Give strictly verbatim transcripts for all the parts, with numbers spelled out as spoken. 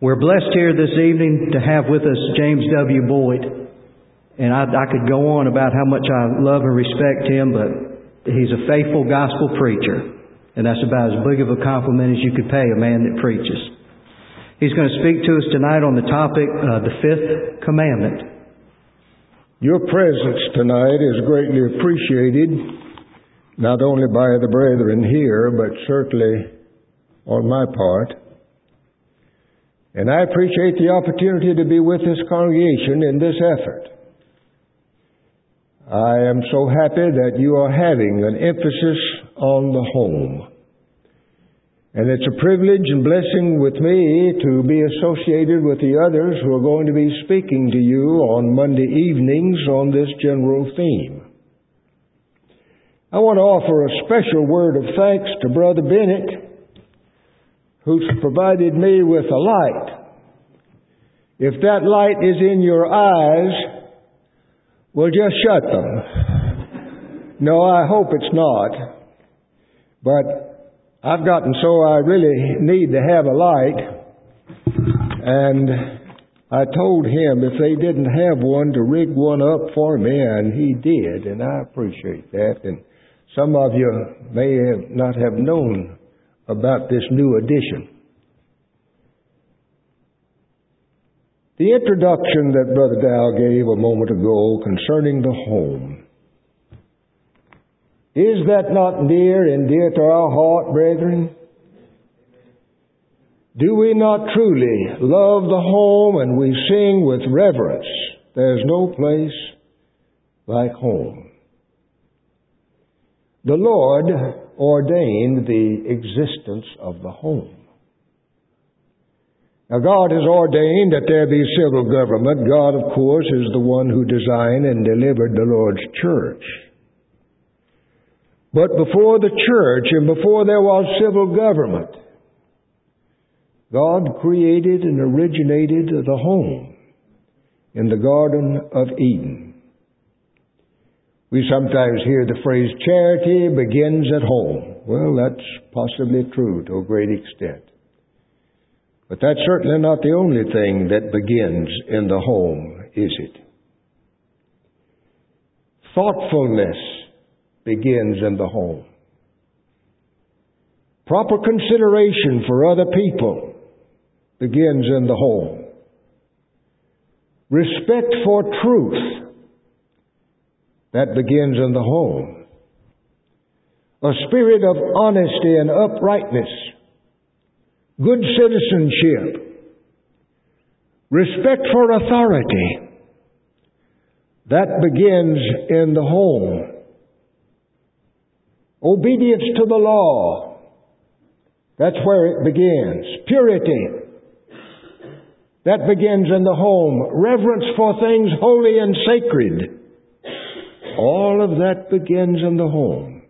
We're blessed here this evening to have with us James W. Boyd. And I, I could go on about how much I love and respect him, but he's a faithful gospel preacher. And that's about as big of a compliment as you could pay a man that preaches. He's going to speak to us tonight on the topic, uh, the fifth commandment. Your presence tonight is greatly appreciated, not only by the brethren here, but certainly on my part. And I appreciate the opportunity to be with this congregation in this effort. I am so happy that you are having an emphasis on the home. And it's a privilege and blessing with me to be associated with the others who are going to be speaking to you on Monday evenings on this general theme. I want to offer a special word of thanks to Brother Bennett, who's provided me with a light. If that light is in your eyes, well, just shut them. No, I hope it's not. But I've gotten so I really need to have a light. And I told him if they didn't have one to rig one up for me, and he did, and I appreciate that. And some of you may have not have known about this new addition. The introduction that Brother Dow gave a moment ago concerning the home, is that not near and dear to our heart, brethren? Do we not truly love the home and we sing with reverence, there's no place like home? The Lord ordained the existence of the home. Now, God has ordained that there be civil government. God, of course, is the one who designed and delivered the Lord's church. But before the church and before there was civil government, God created and originated the home in the Garden of Eden. We sometimes hear the phrase, charity begins at home. Well, that's possibly true to a great extent. But that's certainly not the only thing that begins in the home, is it? Thoughtfulness begins in the home. Proper consideration for other people begins in the home. Respect for truth, that begins in the home. A spirit of honesty and uprightness, good citizenship, respect for authority, that begins in the home. Obedience to the law, that's where it begins. Purity, that begins in the home. Reverence for things holy and sacred, all of that begins in the home.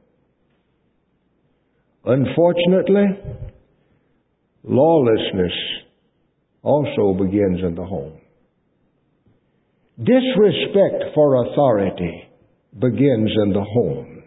Unfortunately, lawlessness also begins in the home. Disrespect for authority begins in the home.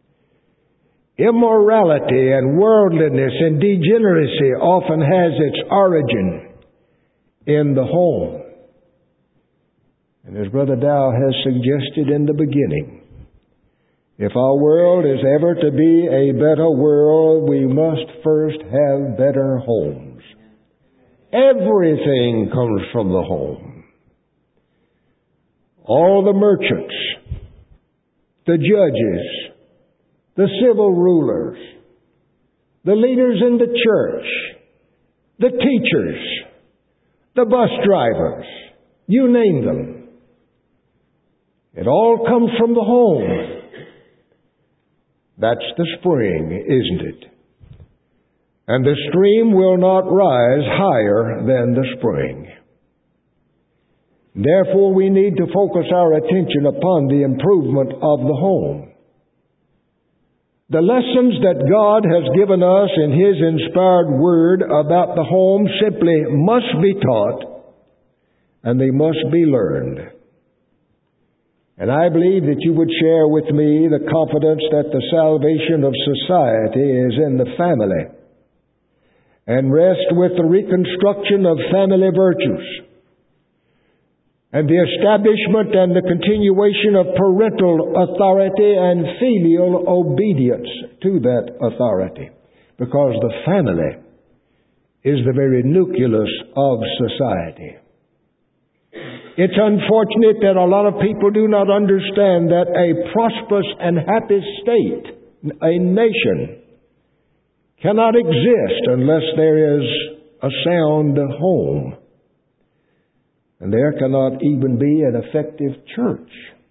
Immorality and worldliness and degeneracy often has its origin in the home. And as Brother Dow has suggested in the beginning, if our world is ever to be a better world, we must first have better homes. Everything comes from the home. All the merchants, the judges, the civil rulers, the leaders in the church, the teachers, the bus drivers, you name them. It all comes from the home. That's the spring, isn't it? And the stream will not rise higher than the spring. Therefore, we need to focus our attention upon the improvement of the home. The lessons that God has given us in His inspired Word about the home simply must be taught, and they must be learned. And I believe that you would share with me the confidence that the salvation of society is in the family. and rest with the reconstruction of family virtues and the establishment and the continuation of parental authority and filial obedience to that authority, because the family is the very nucleus of society. It's unfortunate that a lot of people do not understand that a prosperous and happy state, a nation, cannot exist unless there is a sound home. And there cannot even be an effective church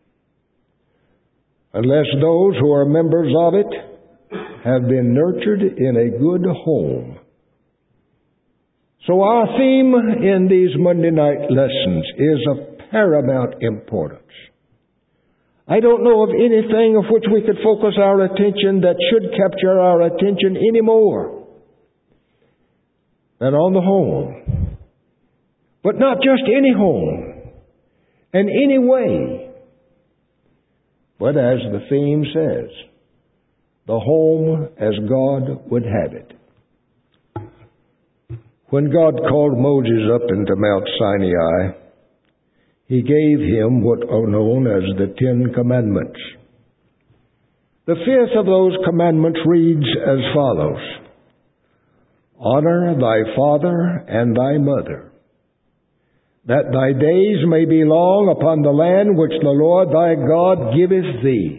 unless those who are members of it have been nurtured in a good home. So our theme in these Monday night lessons is of paramount importance. I don't know of anything of which we could focus our attention that should capture our attention any more than on the home. But not just any home and any way, but as the theme says, the home as God would have it. When God called Moses up into Mount Sinai, He gave him what are known as the Ten Commandments. The fifth of those commandments reads as follows: Honor thy father and thy mother, that thy days may be long upon the land which the Lord thy God giveth thee.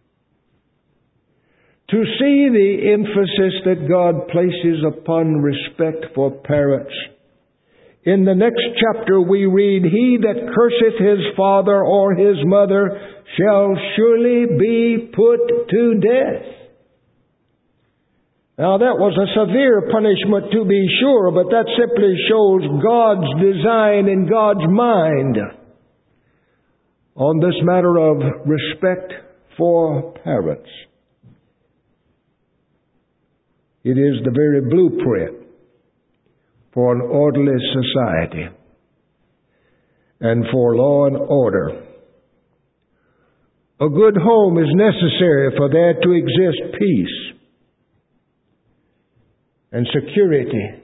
To see the emphasis that God places upon respect for parents, in the next chapter we read, He that curseth his father or his mother shall surely be put to death. Now that was a severe punishment to be sure, but that simply shows God's design and God's mind on this matter of respect for parents. It is the very blueprint for an orderly society and for law and order. A good home is necessary for there to exist peace and security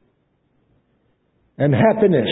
and happiness.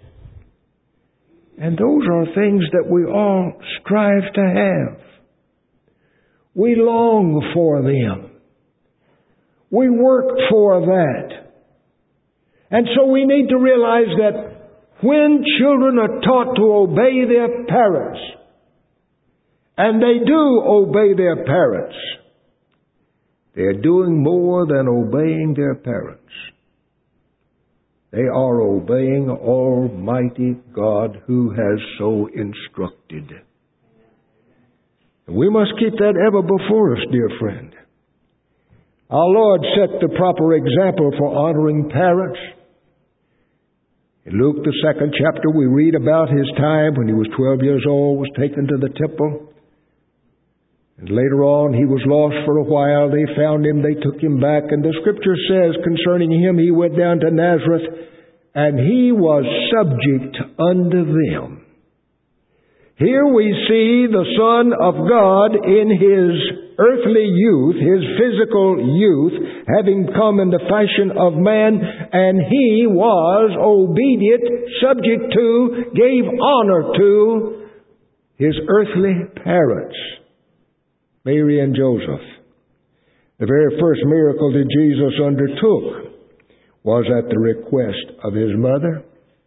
And those are things that we all strive to have. We long for them. We work for that. And so we need to realize that when children are taught to obey their parents, and they do obey their parents, they're doing more than obeying their parents. They are obeying Almighty God who has so instructed. And we must keep that ever before us, dear friend. Our Lord set the proper example for honoring parents. In Luke, the second chapter, we read about His time when He was twelve years old, was taken to the temple. And later on, He was lost for a while. They found Him, they took Him back. And the Scripture says concerning Him, He went down to Nazareth, and He was subject unto them. Here we see the Son of God in His earthly youth, His physical youth, having come in the fashion of man, and He was obedient, subject to, gave honor to His earthly parents, Mary and Joseph. The very first miracle that Jesus undertook was at the request of His mother.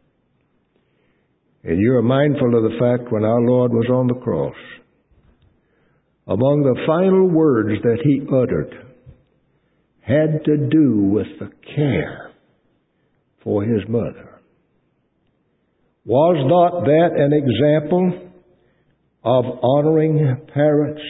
And you are mindful of the fact when our Lord was on the cross, among the final words that He uttered had to do with the care for His mother. Was not that an example of honoring parents?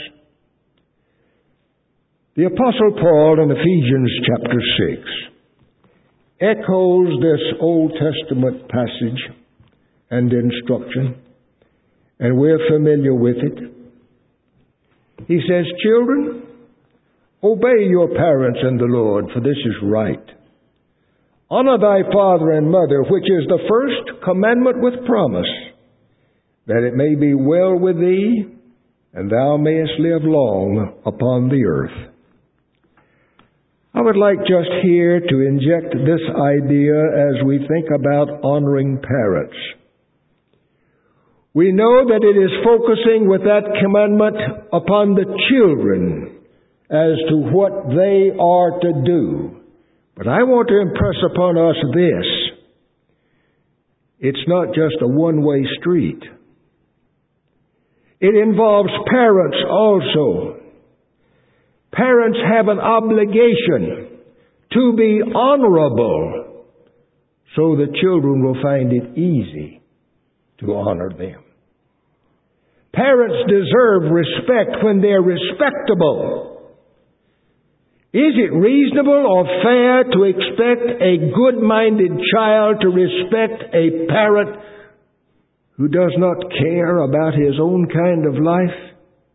The Apostle Paul in Ephesians chapter six echoes this Old Testament passage and instruction, and we're familiar with it. He says, Children, obey your parents in the Lord, for this is right. Honor thy father and mother, which is the first commandment with promise, that it may be well with thee, and thou mayest live long upon the earth. I I would like just here to inject this idea as we think about honoring parents. We know that it is focusing with that commandment upon the children as to what they are to do. But I want to impress upon us this. It's not just a one-way street. It involves parents also. Parents have an obligation to be honorable so the children will find it easy to honor them. Parents deserve respect when they're respectable. Is it reasonable or fair to expect a good-minded child to respect a parent who does not care about his own kind of life?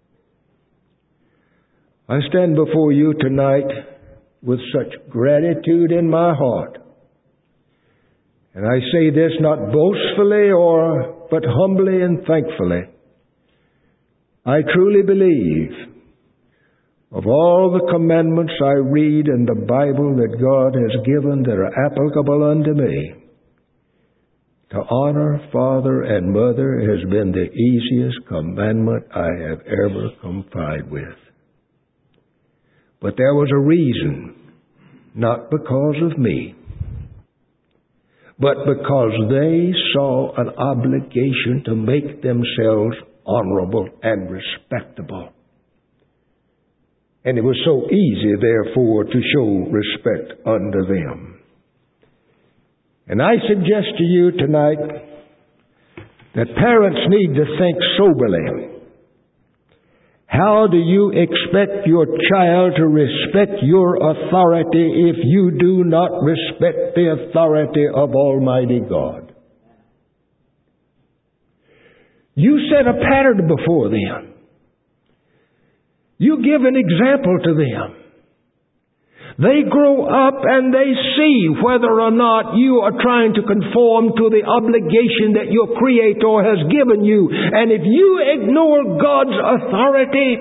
I stand before you tonight with such gratitude in my heart. And I say this not boastfully or but humbly and thankfully. I truly believe of all the commandments I read in the Bible that God has given that are applicable unto me, to honor father and mother has been the easiest commandment I have ever complied with. But there was a reason, not because of me, but because they saw an obligation to make themselves honorable and respectable. And it was so easy, therefore, to show respect unto them. And I suggest to you tonight that parents need to think soberly. How do you expect your child to respect your authority if you do not respect the authority of Almighty God? You set a pattern before them. You give an example to them. They grow up and they see whether or not you are trying to conform to the obligation that your Creator has given you. And if you ignore God's authority,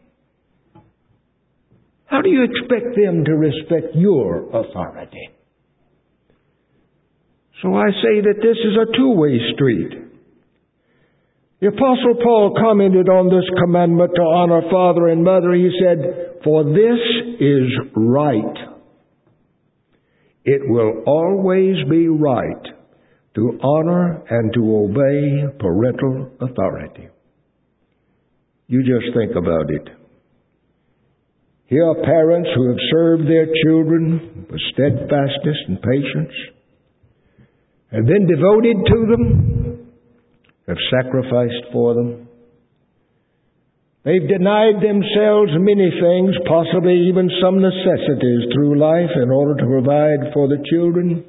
how do you expect them to respect your authority? So I say that this is a two-way street. The Apostle Paul commented on this commandment to honor father and mother. He said, "For this is right. It will always be right to honor and to obey parental authority." You just think about it. Here are parents who have served their children with steadfastness and patience, have been devoted to them, have sacrificed for them. They've denied themselves many things, possibly even some necessities through life in order to provide for the children.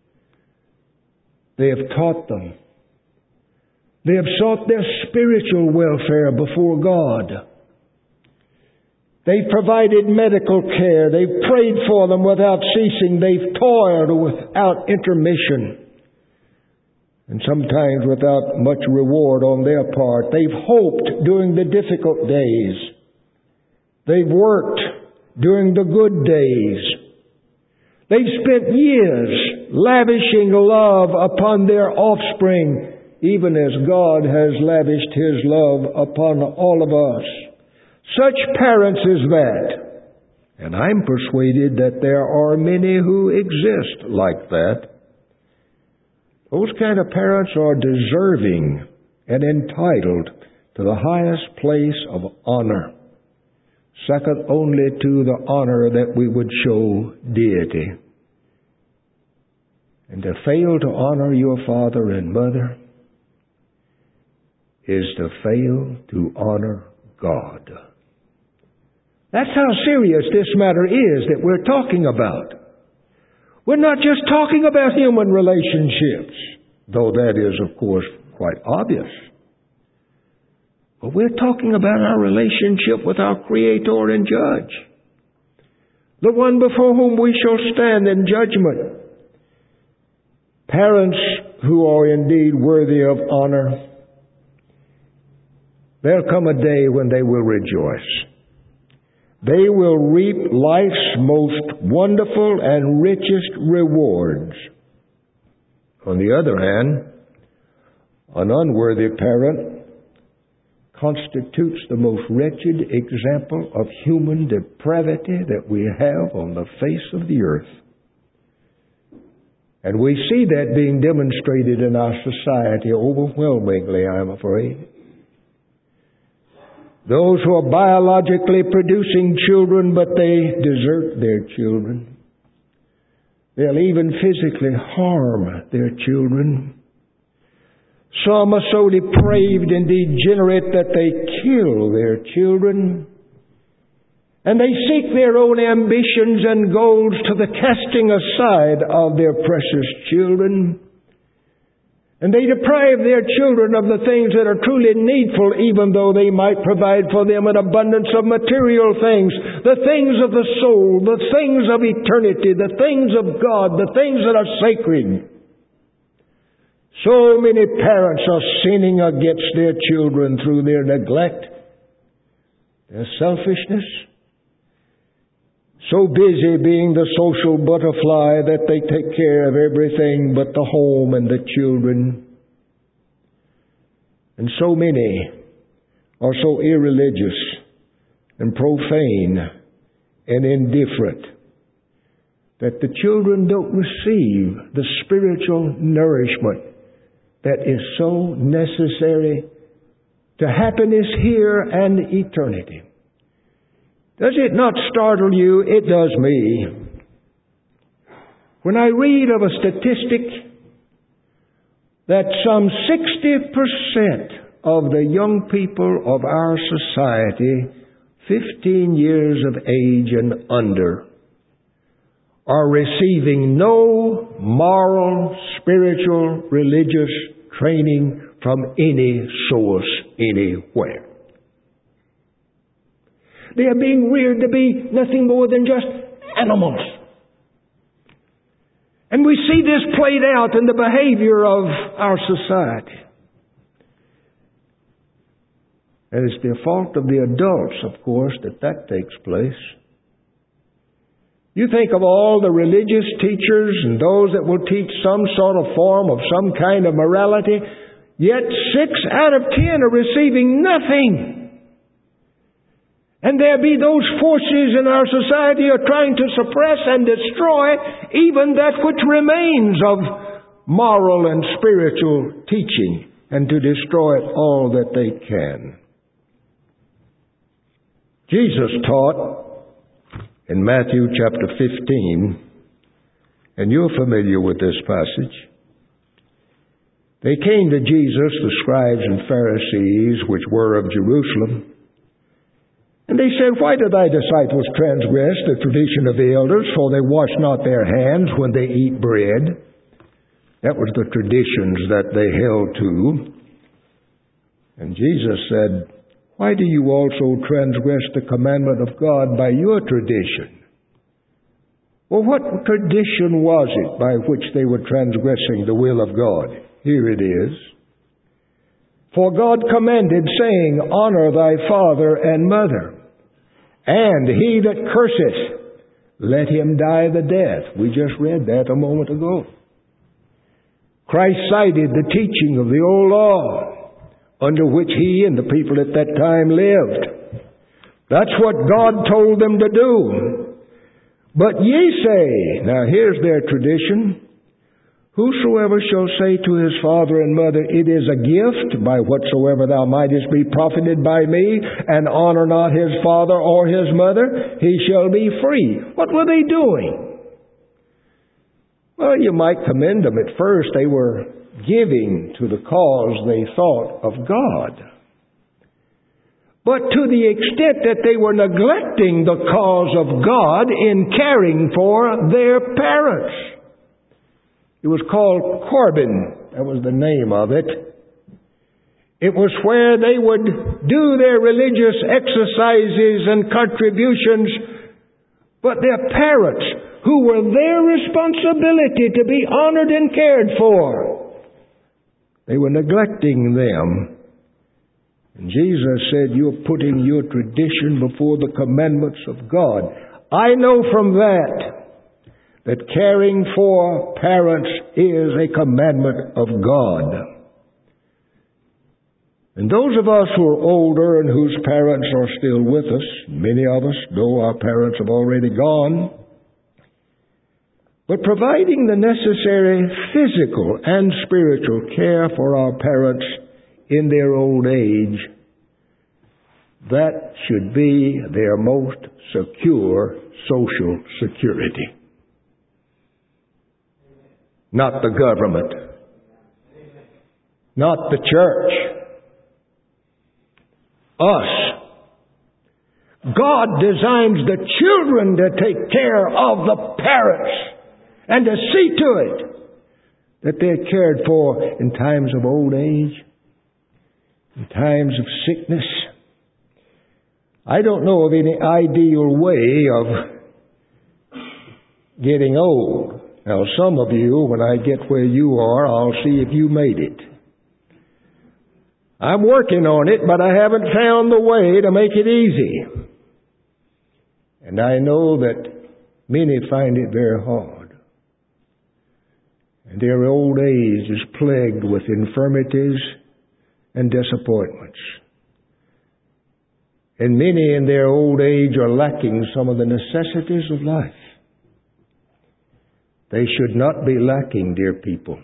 They have taught them. They have sought their spiritual welfare before God. They've provided medical care. They've prayed for them without ceasing. They've toiled without intermission, and sometimes without much reward on their part. They've hoped during the difficult days. They've worked during the good days. They've spent years lavishing love upon their offspring, even as God has lavished His love upon all of us. Such parents as that, and I'm persuaded that there are many who exist like that, those kind of parents are deserving and entitled to the highest place of honor, second only to the honor that we would show deity. And to fail to honor your father and mother is to fail to honor God. That's how serious this matter is that we're talking about. We're not just talking about human relationships, though that is, of course, quite obvious. But we're talking about our relationship with our Creator and Judge, the one before whom we shall stand in judgment. Parents who are indeed worthy of honor, there'll come a day when they will rejoice. they will reap life's most wonderful and richest rewards. On the other hand, an unworthy parent constitutes the most wretched example of human depravity that we have on the face of the earth. And we see that being demonstrated in our society overwhelmingly, I'm afraid. Those who are biologically producing children, but they desert their children. They'll even physically harm their children. Some are so depraved and degenerate that they kill their children. And they seek their own ambitions and goals to the casting aside of their precious children. And they deprive their children of the things that are truly needful, even though they might provide for them an abundance of material things, the things of the soul, the things of eternity, the things of God, the things that are sacred. So many parents are sinning against their children through their neglect, their selfishness, so busy being the social butterfly that they take care of everything but the home and the children. And so many are so irreligious and profane and indifferent that the children don't receive the spiritual nourishment that is so necessary to happiness here and eternity. Does it not startle you? It does me. When I read of a statistic that some sixty percent of the young people of our society, fifteen years of age and under, are receiving no moral, spiritual, religious training from any source anywhere. They are being reared to be nothing more than just animals. And we see this played out in the behavior of our society. And it's the fault of the adults, of course, that that takes place. You think of all the religious teachers and those that will teach some sort of form of some kind of morality, yet six out of ten are receiving nothing. And there be those forces in our society who are trying to suppress and destroy even that which remains of moral and spiritual teaching, and to destroy it all that they can. Jesus taught in Matthew chapter fifteen, and you're familiar with this passage. They came to Jesus, the scribes and Pharisees, which were of Jerusalem, and they said, "Why do thy disciples transgress the tradition of the elders? For they wash not their hands when they eat bread." That was the traditions that they held to. And Jesus said, "Why do you also transgress the commandment of God by your tradition?" Well, what tradition was it by which they were transgressing the will of God? Here it is. "For God commanded, saying, Honor thy father and mother, and he that curseth, let him die the death." We just read that a moment ago. Christ cited the teaching of the old law, under which he and the people at that time lived. That's what God told them to do. "But ye say," now here's their tradition, "Whosoever shall say to his father and mother, It is a gift, by whatsoever thou mightest be profited by me, and honor not his father or his mother, he shall be free." What were they doing? Well, you might commend them at first. They were giving to the cause they thought of God. But to the extent that they were neglecting the cause of God in caring for their parents. It was called Corban. That was the name of it. It was where they would do their religious exercises and contributions, but their parents, who were their responsibility to be honored and cared for, they were neglecting them And Jesus said, you're putting your tradition before the commandments of God. I know from that that caring for parents is a commandment of God. And those of us who are older and whose parents are still with us, many of us, though our parents have already gone, but providing the necessary physical and spiritual care for our parents in their old age, that should be their most secure social security. Not the government, not the church, us. God designs the children to take care of the parents and to see to it that they're cared for in times of old age, in times of sickness. I don't know of any ideal way of getting old. Now, some of you, when I get where you are, I'll see if you made it. I'm working on it, but I haven't found the way to make it easy. And I know that many find it very hard. And their old age is plagued with infirmities and disappointments. And many in their old age are lacking some of the necessities of life. They should not be lacking, dear people.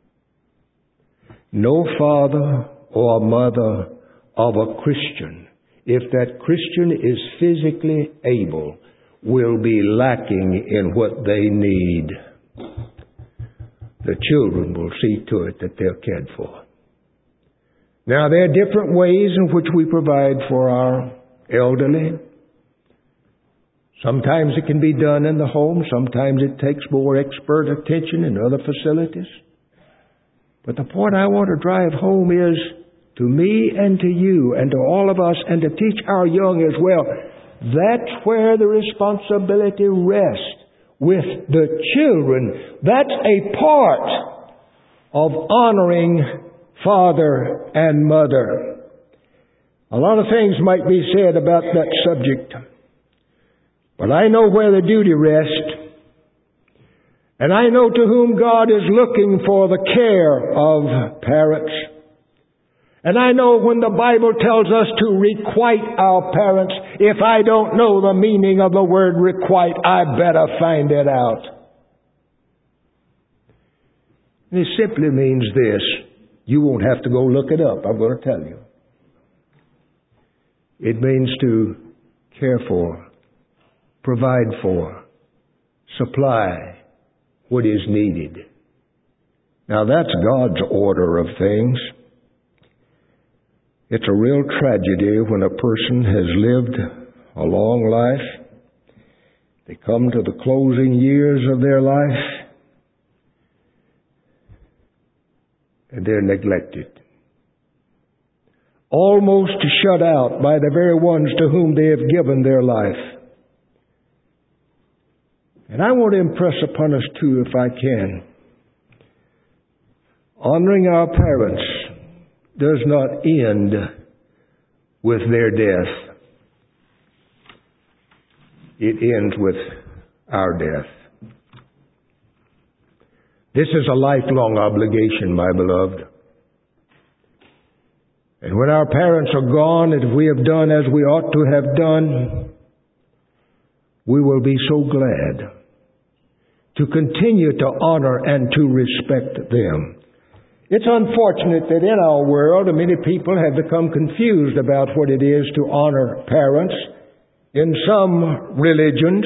No father or mother of a Christian, if that Christian is physically able, will be lacking in what they need. The children will see to it that they're cared for. Now, there are different ways in which we provide for our elderly. Sometimes it can be done in the home. Sometimes it takes more expert attention in other facilities. But the point I want to drive home is, to me and to you and to all of us, and to teach our young as well, that's where the responsibility rests with the children. That's a part of honoring father and mother. A lot of things might be said about that subject, but I know where the duty rests, and I know to whom God is looking for the care of parents. And I know when the Bible tells us to requite our parents, if I don't know the meaning of the word requite, I better find it out. It simply means this. You won't have to go look it up. I'm going to tell you. It means to care for, provide for, supply what is needed. Now that's God's order of things. It's a real tragedy when a person has lived a long life. They come to the closing years of their life and they're neglected. Almost shut out by the very ones to whom they have given their life. And I want to impress upon us too, if I can, honoring our parents does not end with their death. It ends with our death. This is a lifelong obligation, my beloved. And when our parents are gone, and if we have done as we ought to have done, we will be so glad to continue to honor and to respect them. It's unfortunate that in our world, many people have become confused about what it is to honor parents. In some religions,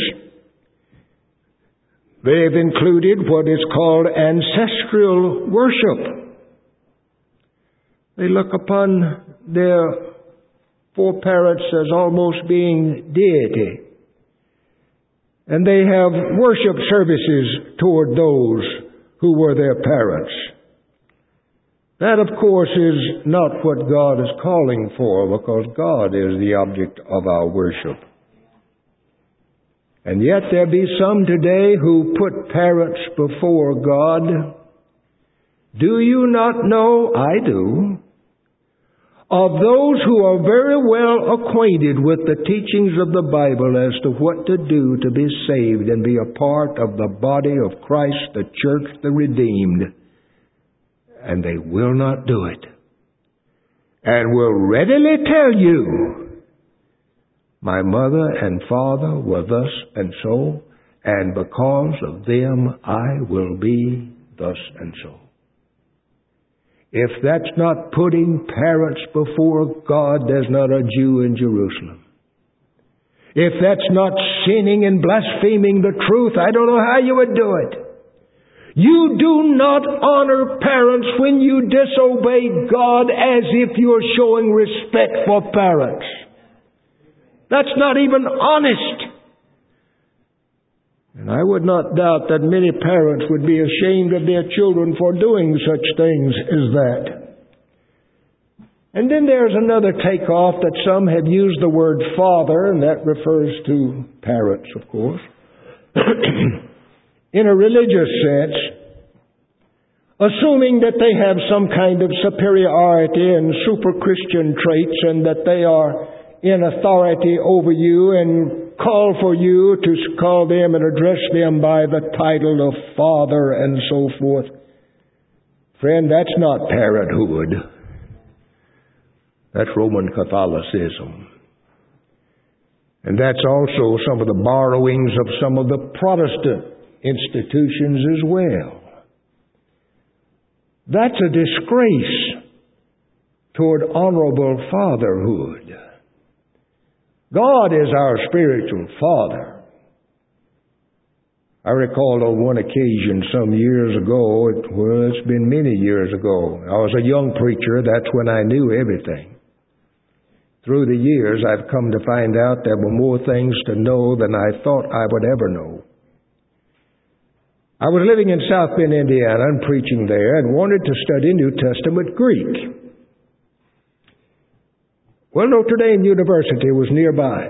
they've included what is called ancestral worship. They look upon their foreparents as almost being deity. And they have worship services toward those who were their parents. That, of course, is not what God is calling for, because God is the object of our worship. And yet there be some today who put parents before God. Do you not know? I do. of those who are very well acquainted with the teachings of the Bible as to what to do to be saved and be a part of the body of Christ, the church, the redeemed. And they will not do it. And will readily tell you, my mother and father were thus and so, and because of them I will be thus and so. If that's not putting parents before God, there's not a Jew in Jerusalem. If that's not sinning and blaspheming the truth, I don't know how you would do it. You do not honor parents when you disobey God as if you're showing respect for parents. That's not even honest. And I would not doubt that many parents would be ashamed of their children for doing such things as that. And then there's another takeoff that some have used the word father, and that refers to parents, of course. In a religious sense, assuming that they have some kind of superiority and super Christian traits and that they are in authority over you and call for you to call them and address them by the title of father and so forth. Friend, that's not parenthood. That's Roman Catholicism. And that's also some of the borrowings of some of the Protestant institutions as well. That's a disgrace toward honorable fatherhood. God is our spiritual Father. I recall on one occasion some years ago, it, well, it's been many years ago. I was a young preacher. That's when I knew everything. Through the years, I've come to find out there were more things to know than I thought I would ever know. I was living in South Bend, Indiana, and preaching there, and wanted to study New Testament Greek. Well, Notre Dame University was nearby.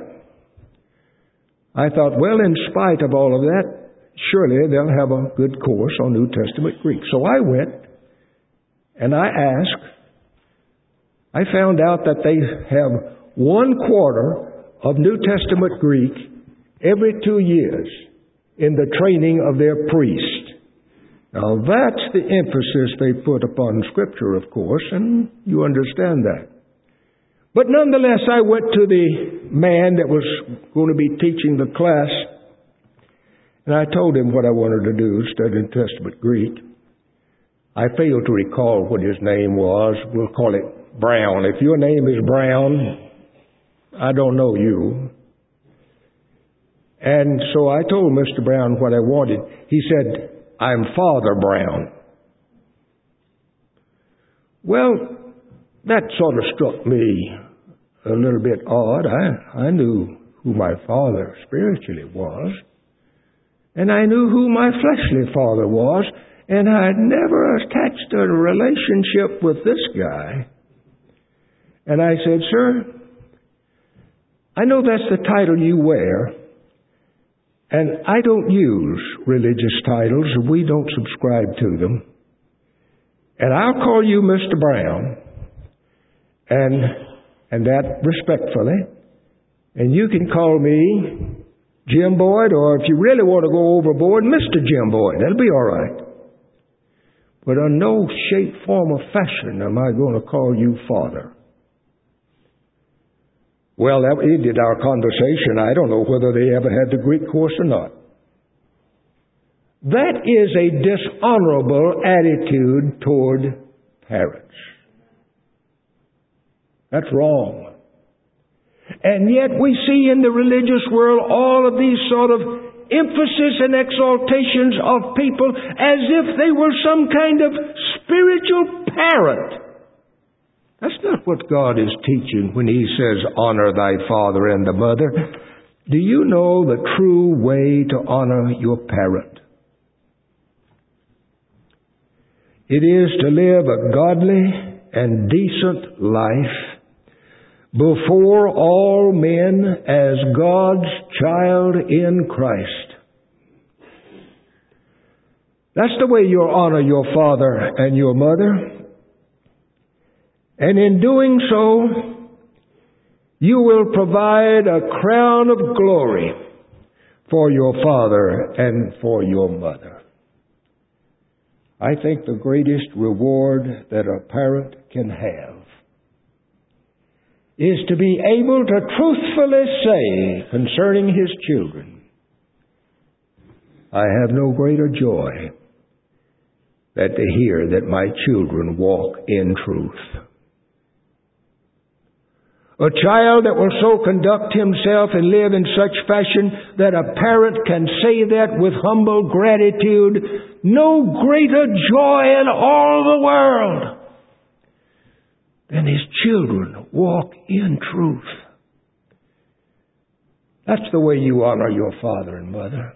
I thought, well, in spite of all of that, surely they'll have a good course on New Testament Greek. So I went, and I asked. I found out that they have one quarter of New Testament Greek every two years in the training of their priest. Now, that's the emphasis they put upon Scripture, of course, and you understand that. But nonetheless, I went to the man that was going to be teaching the class, and I told him what I wanted to do, study New Testament Greek. I failed to recall what his name was. We'll call it Brown. If your name is Brown, I don't know you. And so I told Mister Brown what I wanted. He said, I'm Father Brown. Well, that sort of struck me a little bit odd. I, I knew who my father spiritually was, and I knew who my fleshly father was, and I had never attached a relationship with this guy. And I said, sir, I know that's the title you wear, and I don't use religious titles. We don't subscribe to them. And I'll call you Mister Brown, and and that respectfully. And you can call me Jim Boyd, or if you really want to go overboard, Mister Jim Boyd. That'll be all right. But in no shape, form, or fashion am I going to call you Father. Well, that ended our conversation. I don't know whether they ever had the Greek course or not. That is a dishonorable attitude toward parents. That's wrong. And yet we see in the religious world all of these sort of emphasis and exaltations of people as if they were some kind of spiritual parent. That's not what God is teaching when He says, honor thy father and the mother. Do you know the true way to honor your parent? It is to live a godly and decent life before all men as God's child in Christ. That's the way you'll honor your father and your mother. And in doing so, you will provide a crown of glory for your father and for your mother. I think the greatest reward that a parent can have is to be able to truthfully say concerning his children, I have no greater joy than to hear that my children walk in truth. A child that will so conduct himself and live in such fashion that a parent can say that with humble gratitude, no greater joy in all the world than his children walk in truth. That's the way you honor your father and mother.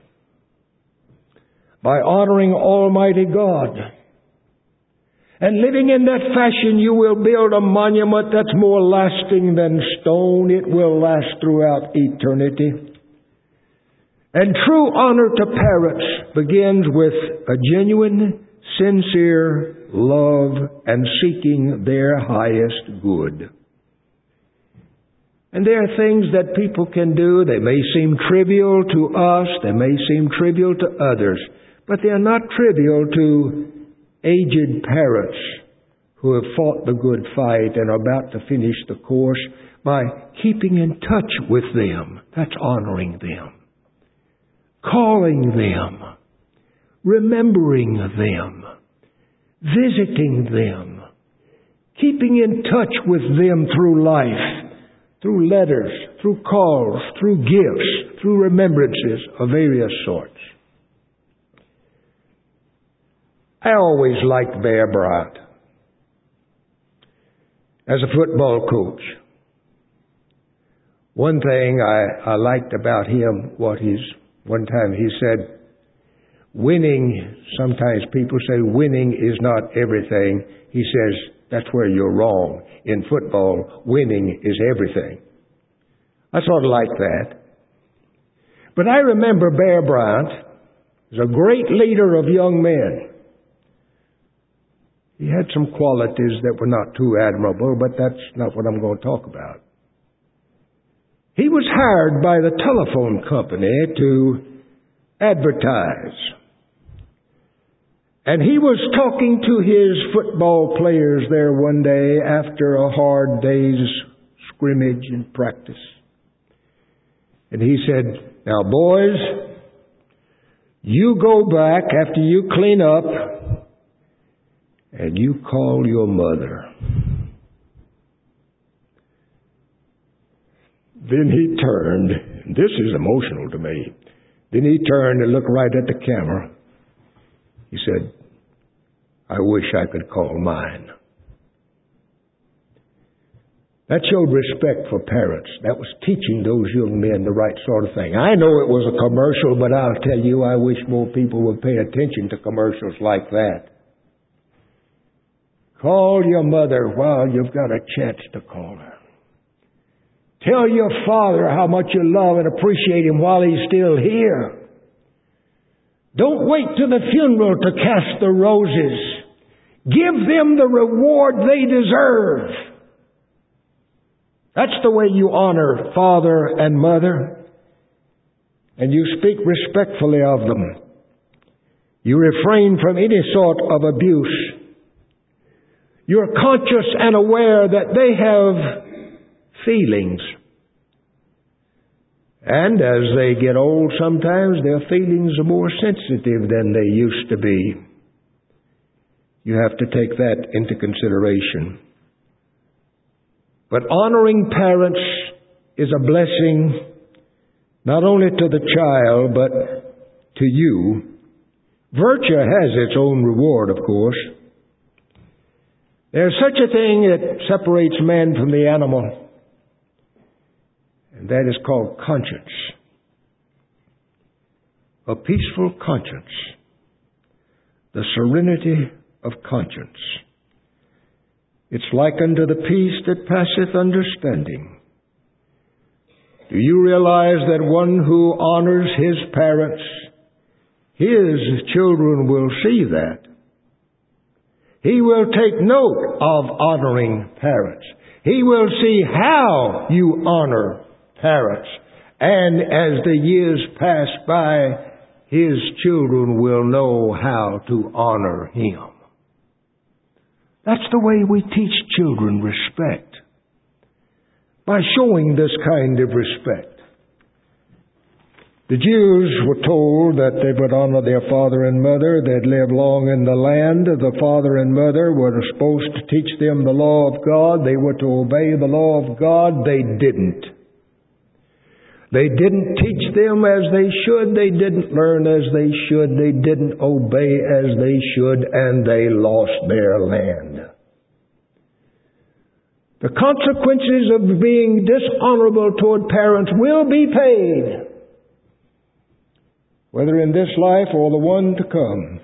By honoring Almighty God. And living in that fashion, you will build a monument that's more lasting than stone. It will last throughout eternity. And true honor to parents begins with a genuine, sincere love and seeking their highest good. And there are things that people can do. They may seem trivial to us. They may seem trivial to others. But they are not trivial to aged parents who have fought the good fight and are about to finish the course by keeping in touch with them. That's honoring them. Calling them. Remembering them. Visiting them. Keeping in touch with them through life. Through letters. Through calls. Through gifts. Through remembrances of various sorts. I always liked Bear Bryant as a football coach. One thing I, I liked about him, what he's, one time he said, winning, sometimes people say winning is not everything. He says, that's where you're wrong. In football, winning is everything. I sort of like that. But I remember Bear Bryant as a great leader of young men. He had some qualities that were not too admirable, but that's not what I'm going to talk about. He was hired by the telephone company to advertise. And he was talking to his football players there one day after a hard day's scrimmage and practice. And he said, now boys, you go back after you clean up and you call your mother. Then he turned, and this is emotional to me. Then he turned and looked right at the camera. He said, I wish I could call mine. That showed respect for parents. That was teaching those young men the right sort of thing. I know it was a commercial, but I'll tell you, I wish more people would pay attention to commercials like that. Call your mother while you've got a chance to call her. Tell your father how much you love and appreciate him while he's still here. Don't wait till the funeral to cast the roses. Give them the reward they deserve. That's the way you honor father and mother. And you speak respectfully of them. You refrain from any sort of abuse. You're conscious and aware that they have feelings. And as they get old, sometimes their feelings are more sensitive than they used to be. You have to take that into consideration. But honoring parents is a blessing not only to the child, but to you. Virtue has its own reward, of course. There's such a thing that separates man from the animal, and that is called conscience. A peaceful conscience. The serenity of conscience. It's likened to the peace that passeth understanding. Do you realize that one who honors his parents, his children will see that? He will take note of honoring parents. He will see how you honor parents. And as the years pass by, his children will know how to honor him. That's the way we teach children respect. By showing this kind of respect. The Jews were told that they would honor their father and mother. They'd live long in the land. The father and mother were supposed to teach them the law of God. They were to obey the law of God. They didn't. They didn't teach them as they should. They didn't learn as they should. They didn't obey as they should, and they lost their land. The consequences of being dishonorable toward parents will be paid, whether in this life or the one to come.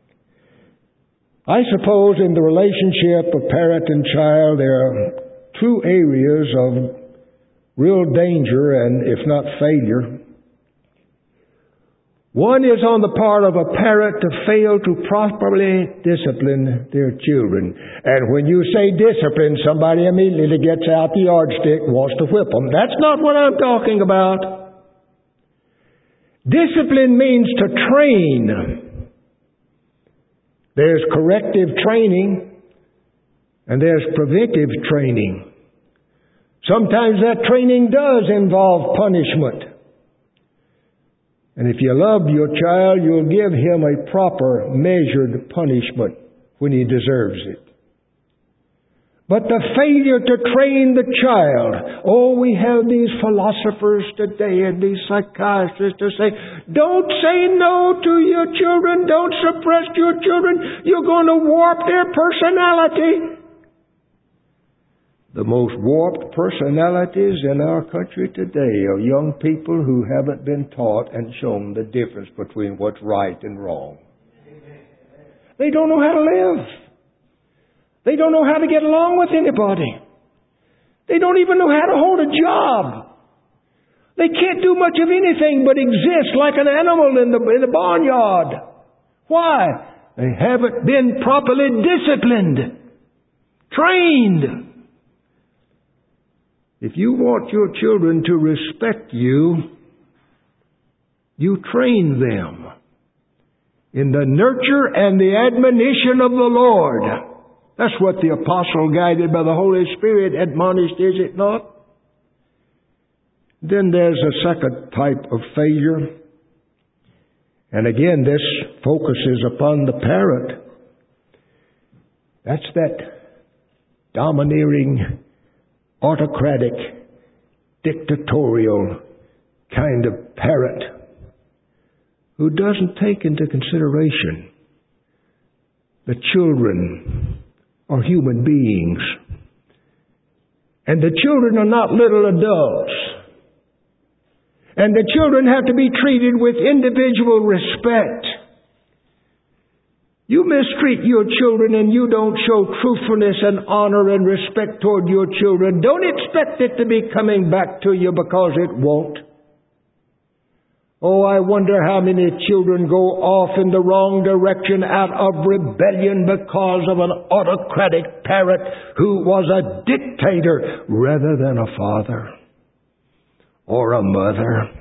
I suppose in the relationship of parent and child, there are two areas of real danger and, if not failure. One is on the part of a parent to fail to properly discipline their children. And when you say discipline, somebody immediately gets out the yardstick and wants to whip them. That's not what I'm talking about. Discipline means to train. There's corrective training and there's preventive training. Sometimes that training does involve punishment. And if you love your child, you'll give him a proper, measured punishment when he deserves it. But the failure to train the child, oh, we have these philosophers today and these psychiatrists to say, don't say no to your children, don't suppress your children, you're going to warp their personality. The most warped personalities in our country today are young people who haven't been taught and shown the difference between what's right and wrong. They don't know how to live. They don't know how to get along with anybody. They don't even know how to hold a job. They can't do much of anything but exist like an animal in the, in the barnyard. Why? They haven't been properly disciplined, trained. If you want your children to respect you, you train them in the nurture and the admonition of the Lord. That's what the apostle, guided by the Holy Spirit, admonished, is it not? Then there's a second type of failure. And again, this focuses upon the parent. That's that domineering, autocratic, dictatorial kind of parent who doesn't take into consideration the children are human beings. And the children are not little adults. And the children have to be treated with individual respect. You mistreat your children and you don't show truthfulness and honor and respect toward your children, don't expect it to be coming back to you, because it won't. Oh, I wonder how many children go off in the wrong direction out of rebellion because of an autocratic parent who was a dictator rather than a father or a mother.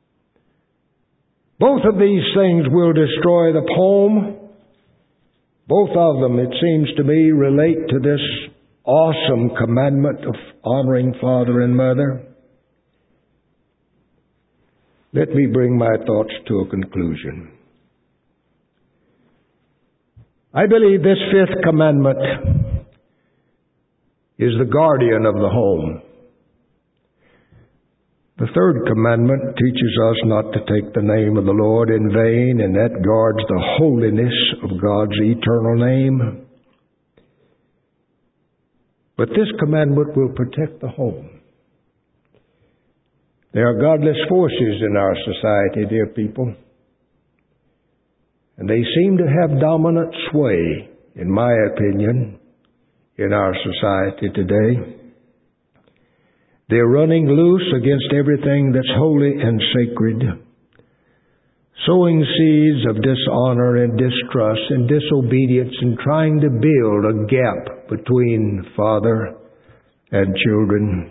Both of these things will destroy the home. Both of them, it seems to me, relate to this awesome commandment of honoring father and mother. Let me bring my thoughts to a conclusion. I believe this fifth commandment is the guardian of the home. The third commandment teaches us not to take the name of the Lord in vain, and that guards the holiness of God's eternal name. But this commandment will protect the home. There are godless forces in our society, dear people, and they seem to have dominant sway, in my opinion, in our society today. They're running loose against everything that's holy and sacred. sowing seeds of dishonor and distrust and disobedience and trying to build a gap between father and children.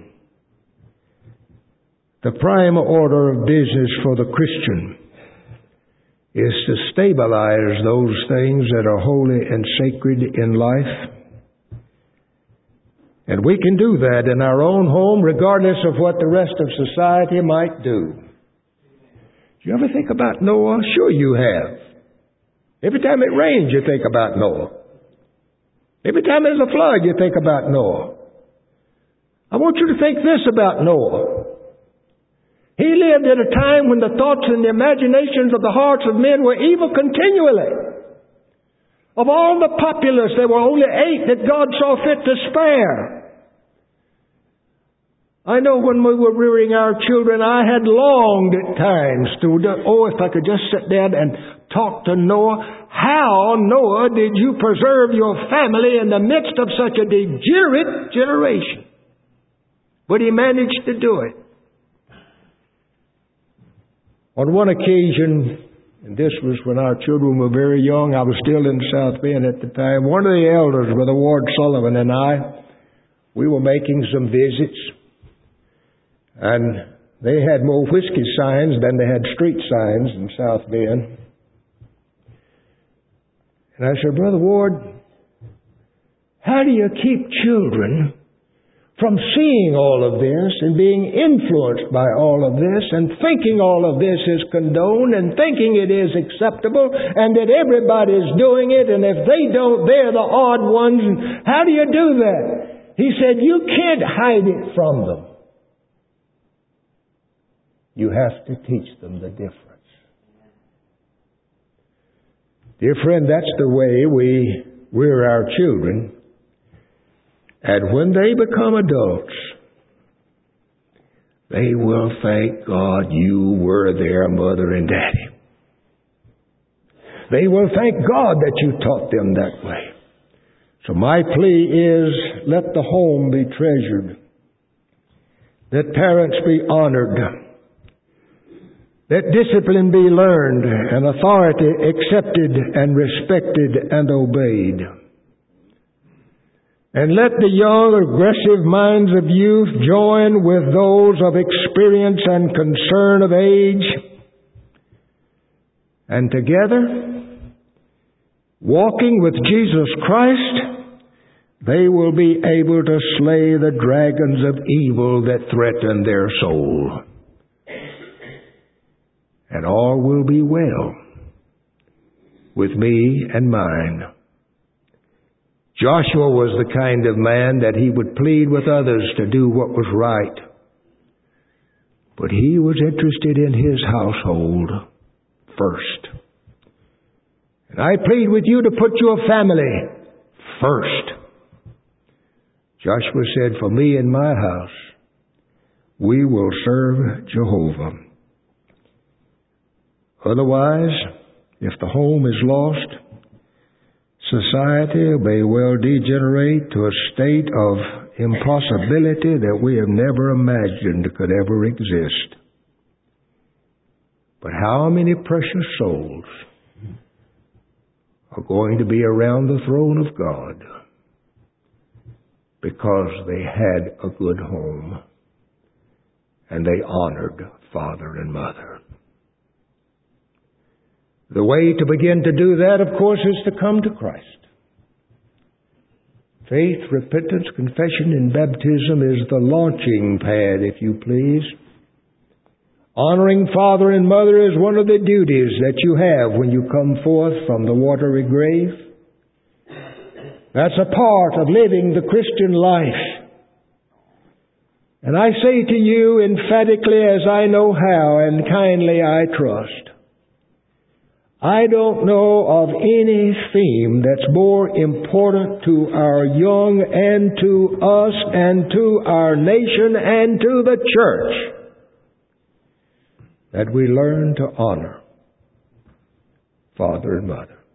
The prime order of business for the Christian is to stabilize those things that are holy and sacred in life. And we can do that in our own home regardless of what the rest of society might do. Do you ever think about Noah? Sure you have. Every time it rains, you think about Noah. Every time there's a flood, you think about Noah. I want you to think this about Noah. He lived at a time when the thoughts and the imaginations of the hearts of men were evil continually. Of all the populace, there were only eight that God saw fit to spare. I know when we were rearing our children, I had longed at times to, oh, if I could just sit down and talk to Noah. How, Noah, did you preserve your family in the midst of such a degenerate generation? But he managed to do it. On one occasion, and this was when our children were very young, I was still in South Bend at the time, one of the elders, Brother Ward Sullivan, and I, we were making some visits, and they had more whiskey signs than they had street signs in South Bend. And I said, Brother Ward, how do you keep children from seeing all of this and being influenced by all of this and thinking all of this is condoned and thinking it is acceptable and that everybody's doing it, and if they don't, they're the odd ones? And how do you do that? He said, you can't hide it from them. You have to teach them the difference. Dear friend, that's the way we rear our children. And when they become adults, they will thank God you were their mother and daddy. They will thank God that you taught them that way. So my plea is, let the home be treasured. Let parents be honored. Let discipline be learned and authority accepted and respected and obeyed. And let the young, aggressive minds of youth join with those of experience and concern of age. And together, walking with Jesus Christ, they will be able to slay the dragons of evil that threaten their soul. And all will be well with me and mine. Joshua was the kind of man that he would plead with others to do what was right. But he was interested in his household first. And I plead with you to put your family first. Joshua said, for me and my house, we will serve Jehovah. Otherwise, if the home is lost, society may well degenerate to a state of impossibility that we have never imagined could ever exist. But how many precious souls are going to be around the throne of God because they had a good home and they honored father and mother? The way to begin to do that, of course, is to come to Christ. Faith, repentance, confession, and baptism is the launching pad, if you please. Honoring father and mother is one of the duties that you have when you come forth from the watery grave. That's a part of living the Christian life. And I say to you emphatically, as I know how, and kindly I trust, I don't know of any theme that's more important to our young and to us and to our nation and to the church that we learn to honor father and mother.